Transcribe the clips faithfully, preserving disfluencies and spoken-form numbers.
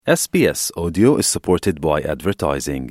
S B S Audio is supported by advertising.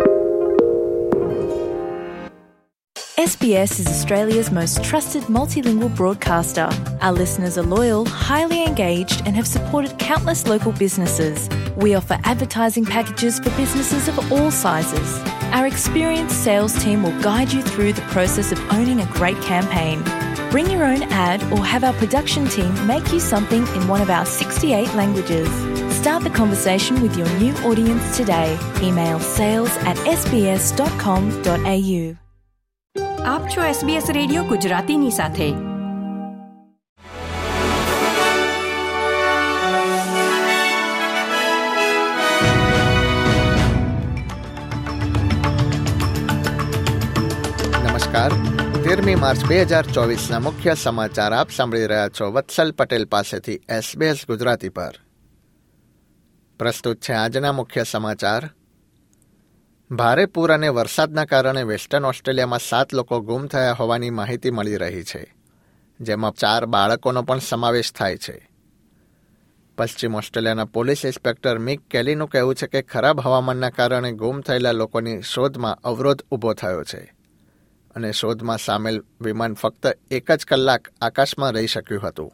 S B S is Australia's most trusted multilingual broadcaster. Our listeners are loyal, highly engaged and have supported countless local businesses. We offer advertising packages for businesses of all sizes. Our experienced sales team will guide you through the process of owning a great campaign. Bring your own ad or have our production team make you something in one of our sixty-eight languages. Start the conversation with your new audience today. Email sales at s b s dot com dot a u. આપ છો S B S radio ગુજરાતીની સાથે. નમસ્કાર. તેરમી March બે હજાર ચોવીસના મુખ્ય સમાચાર આપ સાંભળી રહ્યા છો વત્સલ પટેલ પાસેથી એસબીએસ ગુજરાતી પર. પ્રસ્તુત છે આજના મુખ્ય સમાચાર. ભારે પૂર અને વરસાદના કારણે વેસ્ટર્ન ઓસ્ટ્રેલિયામાં સાત લોકો ગુમ થયા હોવાની માહિતી મળી રહી છે, જેમાં ચાર બાળકોનો પણ સમાવેશ થાય છે. પશ્ચિમ ઓસ્ટ્રેલિયાના પોલીસ ઇન્સ્પેક્ટર મિક કેલીનું કહેવું છે કે ખરાબ હવામાનના કારણે ગુમ થયેલા લોકોની શોધમાં અવરોધ ઊભો થયો છે અને શોધમાં સામેલ વિમાન ફક્ત એક જ કલાક આકાશમાં રહી શક્યું હતું.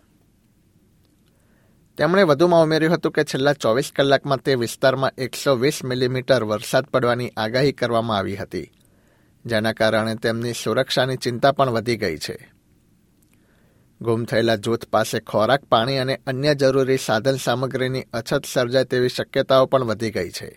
તેમણે વધુમાં ઉમેર્યું હતું કે છેલ્લા ચોવીસ કલાકમાં તે વિસ્તારમાં એકસો વીસ મિલીમીટર વરસાદ પડવાની આગાહી કરવામાં આવી હતી, જેના કારણે તેમની સુરક્ષાની ચિંતા પણ વધી ગઈ છે. ગુમ થયેલા જૂથ પાસે ખોરાક, પાણી અને અન્ય જરૂરી સાધન સામગ્રીની અછત સર્જાય તેવી શક્યતાઓ પણ વધી ગઈ છે.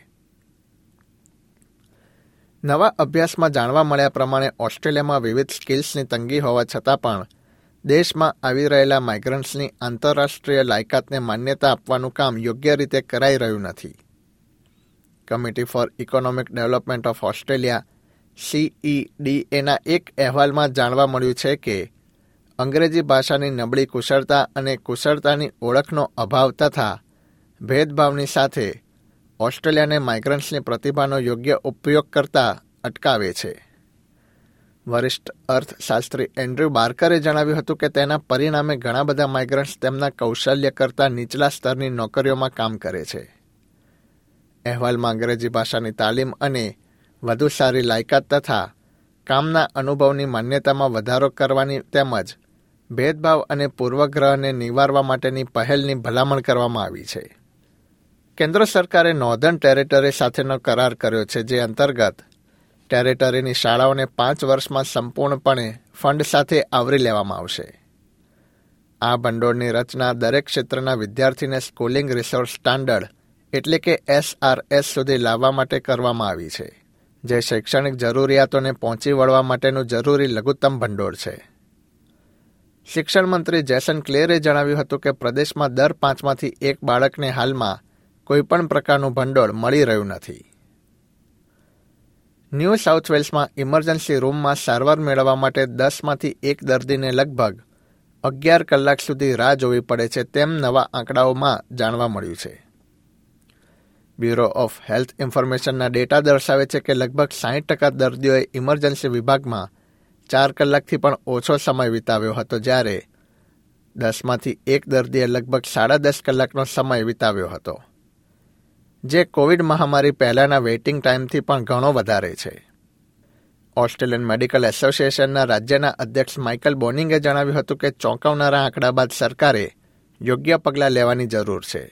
નવા અભ્યાસમાં જાણવા મળ્યા પ્રમાણે ઓસ્ટ્રેલિયામાં વિવિધ સ્કિલ્સની તંગી હોવા છતાં પણ દેશમાં આવી રહેલા માઇગ્રન્ટ્સની આંતરરાષ્ટ્રીય લાયકાતને માન્યતા આપવાનું કામ યોગ્ય રીતે કરાઈ રહ્યું નથી. Committee for economic development of Australia C E D એના એક અહેવાલમાં જાણવા મળ્યું છે કે અંગ્રેજી ભાષાની નબળી કુશળતા અને કુશળતાની ઓળખનો અભાવ તથા ભેદભાવની સાથે ઓસ્ટ્રેલિયાને માઇગ્રન્ટ્સની પ્રતિભાનો યોગ્ય ઉપયોગ કરતા અટકાવે છે. વરિષ્ઠ અર્થશાસ્ત્રી એન્ડ્રુ બાર્કરે જણાવ્યું હતું કે તેના પરિણામે ઘણા બધા માઇગ્રન્ટ્સ તેમના કૌશલ્ય કરતાં નીચલા સ્તરની નોકરીઓમાં કામ કરે છે. અહેવાલમાં અંગ્રેજી ભાષાની તાલીમ અને વધુ સારી લાયકાત તથા કામના અનુભવની માન્યતામાં વધારો કરવાની તેમજ ભેદભાવ અને પૂર્વગ્રહને નિવારવા માટેની પહેલની ભલામણ કરવામાં આવી છે. કેન્દ્ર સરકારે નોર્ધન ટેરેટરી સાથેનો કરાર કર્યો છે, જે અંતર્ગત ટેરેટરીની શાળાઓને પાંચ વર્ષમાં સંપૂર્ણપણે ફંડ સાથે આવરી લેવામાં આવશે. આ ભંડોળની રચના દરેક ક્ષેત્રના વિદ્યાર્થીને સ્કૂલિંગ રિસોર્સ સ્ટાન્ડર્ડ એટલે કે એસ આર એસ સુધી લાવવા માટે કરવામાં આવી છે, જે શૈક્ષણિક જરૂરિયાતોને પહોંચી વળવા માટેનું જરૂરી લઘુત્તમ ભંડોળ છે. શિક્ષણ મંત્રી જેસન ક્લેરે જણાવ્યું હતું કે પ્રદેશમાં દર પાંચમાંથી એક બાળકને હાલમાં કોઈપણ પ્રકારનું ભંડોળ મળી રહ્યું નથી. ન્યૂ સાઉથ વેલ્સમાં ઇમરજન્સી રૂમમાં સારવાર મેળવવા માટે દસમાંથી એક દર્દીને લગભગ અગિયાર કલાક સુધી રાહ જોવી પડે છે, તેમ નવા આંકડાઓમાં જાણવા મળ્યું છે. બ્યુરો ઓફ હેલ્થ ઇન્ફોર્મેશનના ડેટા દર્શાવે છે કે લગભગ સાઠ ટકા દર્દીઓએ ઇમરજન્સી વિભાગમાં ચાર કલાકથી પણ ઓછો સમય વિતાવ્યો હતો, જ્યારે દસમાંથી એક દર્દીએ લગભગ સાડા દસ કલાકનો સમય વિતાવ્યો હતો, જે કોવિડ મહામારી પહેલાંના વેઇટિંગ ટાઈમથી પણ ઘણો વધારે છે. ઓસ્ટ્રેલિયન મેડિકલ એસોસિએશનના રાજ્યના અધ્યક્ષ માઇકલ બોનિંગે જણાવ્યું હતું કે ચોંકાવનારા આંકડા બાદ સરકારે યોગ્ય પગલાં લેવાની જરૂર છે.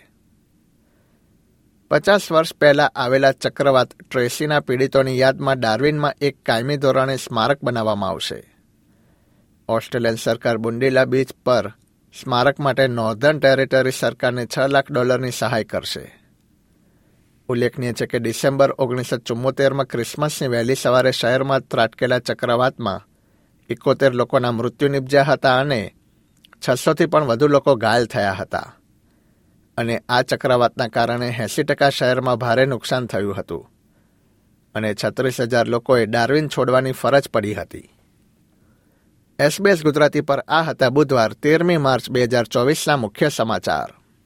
પચાસ વર્ષ પહેલાં આવેલા ચક્રવાત ટ્રેસીના પીડિતોની યાદમાં ડાર્વિનમાં એક કાયમી ધોરણે સ્મારક બનાવવામાં આવશે. ઓસ્ટ્રેલિયન સરકાર બુન્ડીલા બીચ પર સ્મારક માટે નોર્ધન ટેરેટરી સરકારને છ લાખ ડોલરની સહાય કરશે. ઉલ્લેખનીય છે કે ડિસેમ્બર ઓગણીસો ચુમ્મોતેરમાં ક્રિસમસની વહેલી સવારે શહેરમાં ત્રાટકેલા ચક્રવાતમાં એકોતેર લોકોના મૃત્યુ નિપજ્યા હતા અને છસોથી પણ વધુ લોકો ઘાયલ થયા હતા, અને આ ચક્રવાતના કારણે એંસી ટકા શહેરમાં ભારે નુકસાન થયું હતું અને છત્રીસ હજાર લોકોએ ડાર્વિન છોડવાની ફરજ પડી હતી. એસબીએસ ગુજરાતી પર આ હતા બુધવાર તેરમી માર્ચ બે હજાર ચોવીસના મુખ્ય સમાચાર.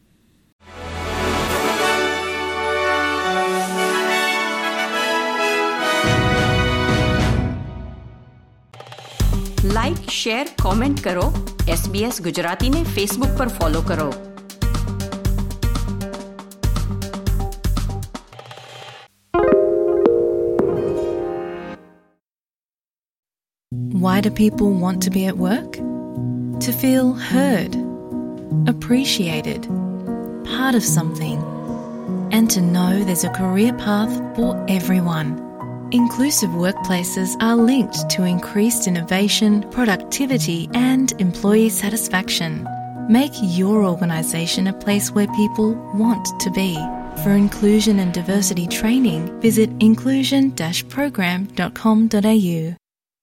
લાઇક, શેર, કોમેન્ટ કરો. એસબીએસ ગુજરાતીને ફેસબુક પર ફોલો કરો. Why do people want to be at work? To feel heard, appreciated, part of something, and to know there's a career path for everyone. Inclusive workplaces are linked to increased innovation, productivity, and employee satisfaction. Make your organisation a place where people want to be. For inclusion and diversity training, visit inclusion dash program dot com dot a u.